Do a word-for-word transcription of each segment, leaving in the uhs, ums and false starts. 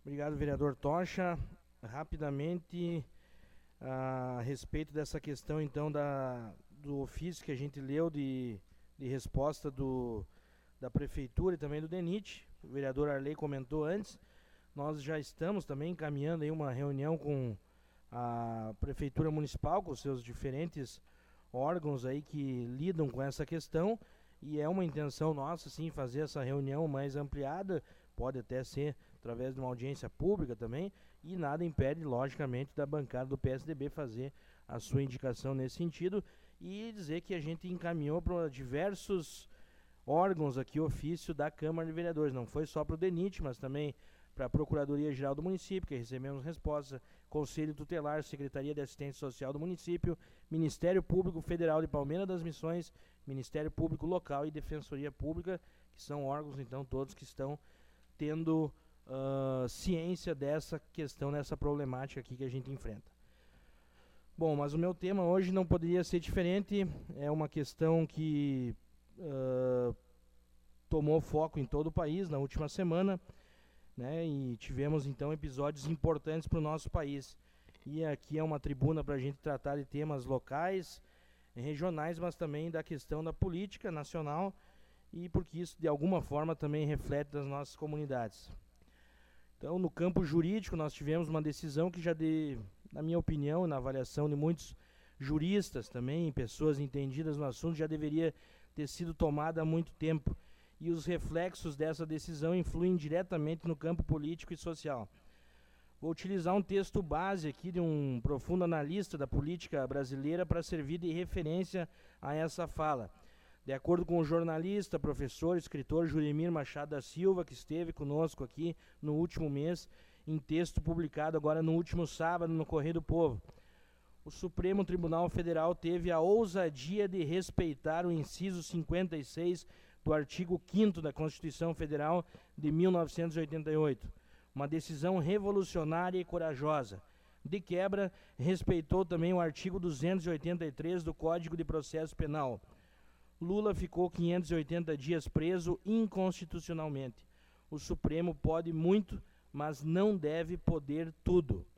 Obrigado, vereador Tocha. Rapidamente, a respeito dessa questão, então, da, do ofício que a gente leu de, de resposta do, da Prefeitura e também do DENIT, o vereador Arley comentou antes, nós já estamos também encaminhando aí uma reunião com a Prefeitura Municipal, com seus diferentes órgãos aí que lidam com essa questão, e é uma intenção nossa, sim, fazer essa reunião mais ampliada, pode até ser através de uma audiência pública também, e nada impede, logicamente, da bancada do P S D B fazer a sua indicação nesse sentido, e dizer que a gente encaminhou para diversos órgãos aqui, ofício da Câmara de Vereadores, não foi só para o DENIT, mas também para a Procuradoria-Geral do Município, que recebemos respostas, Conselho Tutelar, Secretaria de Assistência Social do Município, Ministério Público Federal de Palmeira das Missões, Ministério Público Local e Defensoria Pública, que são órgãos, então, todos que estão tendo uh, ciência dessa questão, dessa problemática aqui que a gente enfrenta. Bom, mas o meu tema hoje não poderia ser diferente, é uma questão que uh, tomou foco em todo o país na última semana, né, e tivemos então episódios importantes para o nosso país. E aqui é uma tribuna para a gente tratar de temas locais, regionais, mas também da questão da política nacional, e porque isso de alguma forma também reflete das nossas comunidades. Então, no campo jurídico, nós tivemos uma decisão que já, de, na minha opinião, na avaliação de muitos juristas também, pessoas entendidas no assunto, já deveria ter sido tomada há muito tempo. E os reflexos dessa decisão influem diretamente no campo político e social. Vou utilizar um texto base aqui de um profundo analista da política brasileira para servir de referência a essa fala. De acordo com o jornalista, professor, escritor Juremir Machado da Silva, que esteve conosco aqui no último mês, em texto publicado agora no último sábado no Correio do Povo, o Supremo Tribunal Federal teve a ousadia de respeitar o inciso cinquenta e seis do artigo quinto da Constituição Federal de mil novecentos e oitenta e oito. Uma decisão revolucionária e corajosa. De quebra, respeitou também o artigo duzentos e oitenta e três do Código de Processo Penal. Lula ficou quinhentos e oitenta dias preso inconstitucionalmente. O Supremo pode muito, mas não deve poder tudo.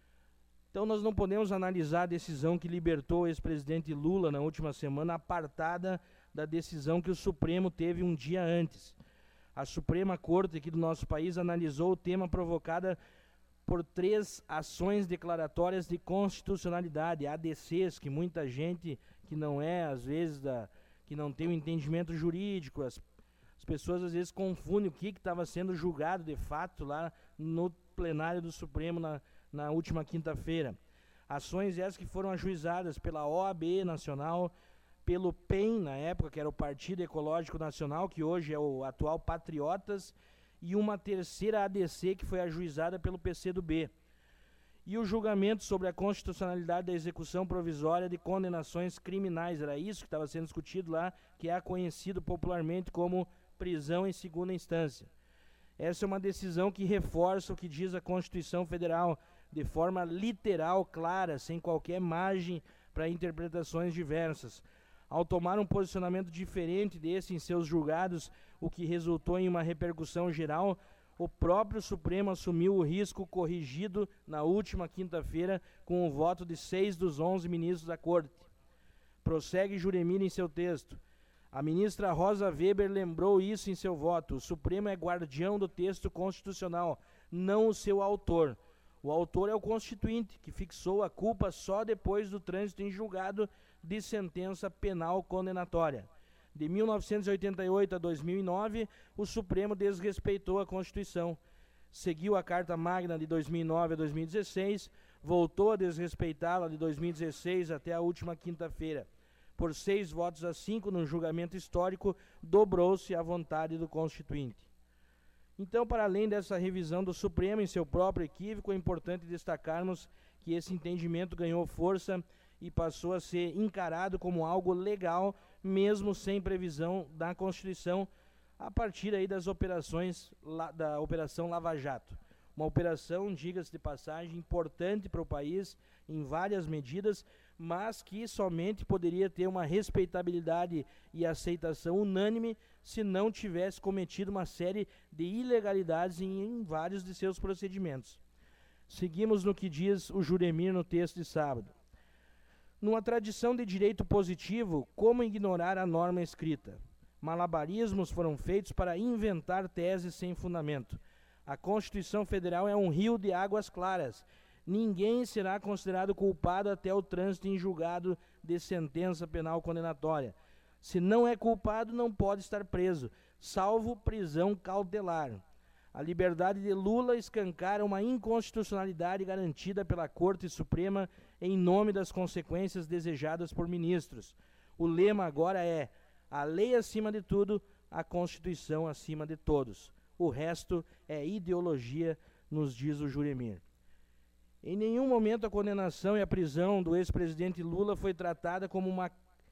Então nós não podemos analisar a decisão que libertou o ex-presidente Lula na última semana apartada da decisão que o Supremo teve um dia antes. A Suprema Corte aqui do nosso país analisou o tema provocada por três ações declaratórias de constitucionalidade, A D Cs, que muita gente que não é, às vezes, da, que não tem o um entendimento jurídico, as, as pessoas às vezes confundem o que estava sendo julgado de fato lá no plenário do Supremo na, na última quinta-feira. Ações essas que foram ajuizadas pela O A B Nacional, pelo P E N, na época, que era o Partido Ecológico Nacional, que hoje é o atual Patriotas, e uma terceira A D C que foi ajuizada pelo P C do B. E o julgamento sobre a constitucionalidade da execução provisória de condenações criminais, era isso que estava sendo discutido lá, que é conhecido popularmente como prisão em segunda instância. Essa é uma decisão que reforça o que diz a Constituição Federal, de forma literal, clara, sem qualquer margem para interpretações diversas. Ao tomar um posicionamento diferente desse em seus julgados, o que resultou em uma repercussão geral, o próprio Supremo assumiu o risco corrigido na última quinta-feira com o voto de seis dos onze ministros da Corte. Prossegue Juremir em seu texto. A ministra Rosa Weber lembrou isso em seu voto. O Supremo é guardião do texto constitucional, não o seu autor. O autor é o Constituinte, que fixou a culpa só depois do trânsito em julgado de sentença penal condenatória. De mil novecentos e oitenta e oito a dois mil e nove, o Supremo desrespeitou a Constituição. Seguiu a Carta Magna de dois mil e nove a dois mil e dezesseis, voltou a desrespeitá-la de dois mil e dezesseis até a última quinta-feira. Por seis votos a cinco, no julgamento histórico, dobrou-se a vontade do Constituinte. Então, para além dessa revisão do Supremo em seu próprio equívoco, é importante destacarmos que esse entendimento ganhou força e passou a ser encarado como algo legal, mesmo sem previsão da Constituição, a partir aí das operações da Operação Lava Jato. Uma operação, diga-se de passagem, importante para o país em várias medidas, mas que somente poderia ter uma respeitabilidade e aceitação unânime se não tivesse cometido uma série de ilegalidades em, em vários de seus procedimentos. Seguimos no que diz o Juremir no texto de sábado. Numa tradição de direito positivo, como ignorar a norma escrita? Malabarismos foram feitos para inventar teses sem fundamento. A Constituição Federal é um rio de águas claras. Ninguém será considerado culpado até o trânsito em julgado de sentença penal condenatória. Se não é culpado, não pode estar preso, salvo prisão cautelar. A liberdade de Lula escancara uma inconstitucionalidade garantida pela Corte Suprema em nome das consequências desejadas por ministros. O lema agora é: a lei acima de tudo, a Constituição acima de todos. O resto é ideologia, nos diz o Juremir. Em nenhum momento a condenação e a prisão do ex-presidente Lula foi tratada como uma,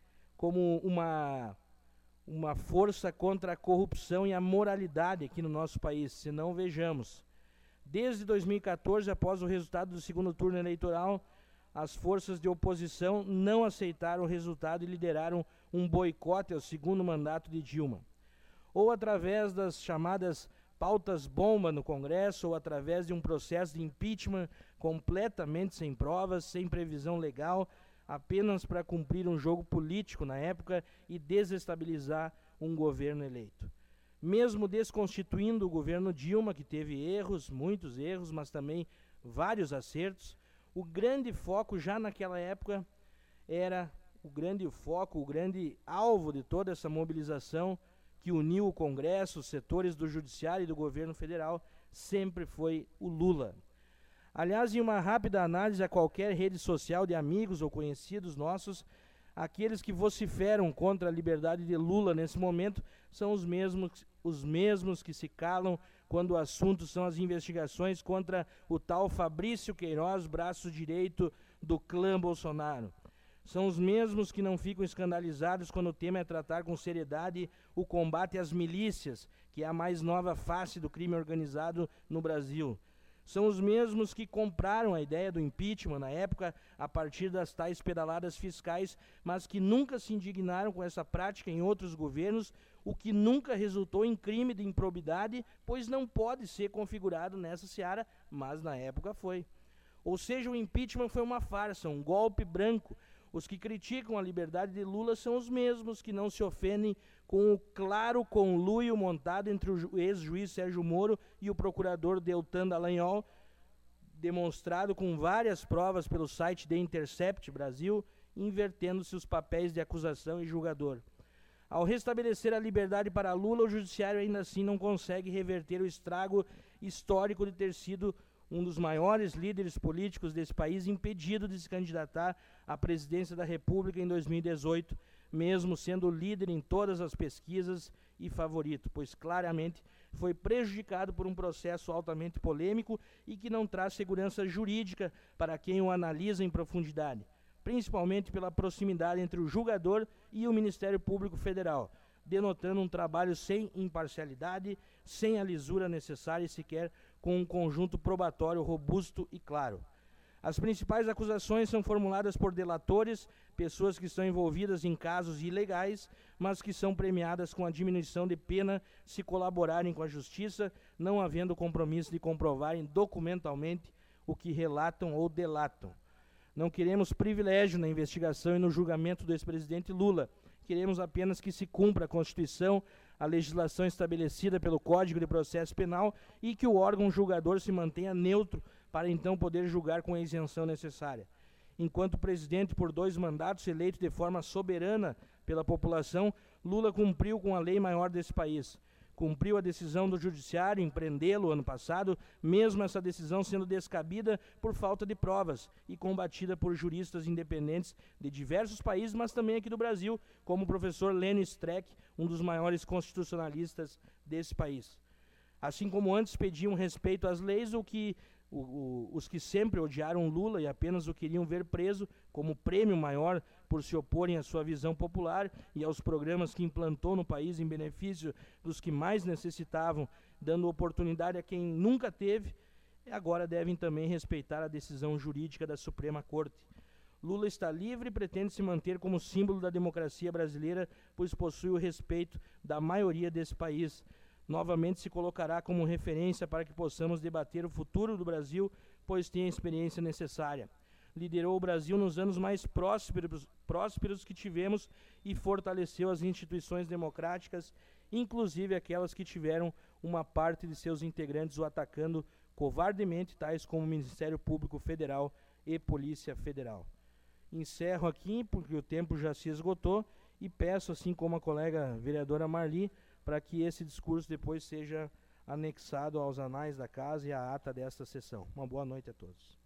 como uma, uma força contra a corrupção e a moralidade aqui no nosso país, se não vejamos. Desde dois mil e quatorze, após o resultado do segundo turno eleitoral, as forças de oposição não aceitaram o resultado e lideraram um boicote ao segundo mandato de Dilma. Ou através das chamadas pautas-bomba no Congresso, ou através de um processo de impeachment completamente sem provas, sem previsão legal, apenas para cumprir um jogo político na época e desestabilizar um governo eleito. Mesmo desconstituindo o governo Dilma, que teve erros, muitos erros, mas também vários acertos, o grande foco já naquela época era o grande foco, o grande alvo de toda essa mobilização que uniu o Congresso, os setores do Judiciário e do governo federal, sempre foi o Lula. Aliás, em uma rápida análise a qualquer rede social de amigos ou conhecidos nossos, aqueles que vociferam contra a liberdade de Lula nesse momento são os mesmos, os mesmos que se calam quando o assunto são as investigações contra o tal Fabrício Queiroz, braço direito do clã Bolsonaro. São os mesmos que não ficam escandalizados quando o tema é tratar com seriedade o combate às milícias, que é a mais nova face do crime organizado no Brasil. São os mesmos que compraram a ideia do impeachment na época a partir das tais pedaladas fiscais, mas que nunca se indignaram com essa prática em outros governos, o que nunca resultou em crime de improbidade, pois não pode ser configurado nessa seara, mas na época foi. Ou seja, o impeachment foi uma farsa, um golpe branco. Os que criticam a liberdade de Lula são os mesmos que não se ofendem com o claro conluio montado entre o ex-juiz Sérgio Moro e o procurador Deltan Dallagnol, demonstrado com várias provas pelo site The Intercept Brasil, invertendo-se os papéis de acusação e julgador. Ao restabelecer a liberdade para Lula, o judiciário ainda assim não consegue reverter o estrago histórico de ter sido um dos maiores líderes políticos desse país impedido de se candidatar à presidência da República em dois mil e dezoito, mesmo sendo líder em todas as pesquisas e favorito, pois claramente foi prejudicado por um processo altamente polêmico e que não traz segurança jurídica para quem o analisa em profundidade, principalmente pela proximidade entre o julgador e o Ministério Público Federal, denotando um trabalho sem imparcialidade, sem a lisura necessária e sequer com um conjunto probatório robusto e claro. As principais acusações são formuladas por delatores, pessoas que estão envolvidas em casos ilegais, mas que são premiadas com a diminuição de pena se colaborarem com a justiça, não havendo compromisso de comprovarem documentalmente o que relatam ou delatam. Não queremos privilégio na investigação e no julgamento do ex-presidente Lula. Queremos apenas que se cumpra a Constituição, a legislação estabelecida pelo Código de Processo Penal e que o órgão julgador se mantenha neutro para então poder julgar com a isenção necessária. Enquanto presidente por dois mandatos, eleito de forma soberana pela população, Lula cumpriu com a lei maior desse país. Cumpriu a decisão do judiciário em prendê-lo ano passado, mesmo essa decisão sendo descabida por falta de provas e combatida por juristas independentes de diversos países, mas também aqui do Brasil, como o professor Lênio Streck, um dos maiores constitucionalistas desse país. Assim como antes pediam respeito às leis, o que O, o, os que sempre odiaram Lula e apenas o queriam ver preso como prêmio maior por se oporem à sua visão popular e aos programas que implantou no país em benefício dos que mais necessitavam, dando oportunidade a quem nunca teve, agora devem também respeitar a decisão jurídica da Suprema Corte. Lula está livre e pretende se manter como símbolo da democracia brasileira, pois possui o respeito da maioria desse país. Novamente se colocará como referência para que possamos debater o futuro do Brasil, pois tem a experiência necessária. Liderou o Brasil nos anos mais prósperos, prósperos que tivemos e fortaleceu as instituições democráticas, inclusive aquelas que tiveram uma parte de seus integrantes o atacando covardemente, tais como o Ministério Público Federal e Polícia Federal. Encerro aqui, porque o tempo já se esgotou, e peço, assim como a colega vereadora Marli, para que esse discurso depois seja anexado aos anais da casa e à ata desta sessão. Uma boa noite a todos.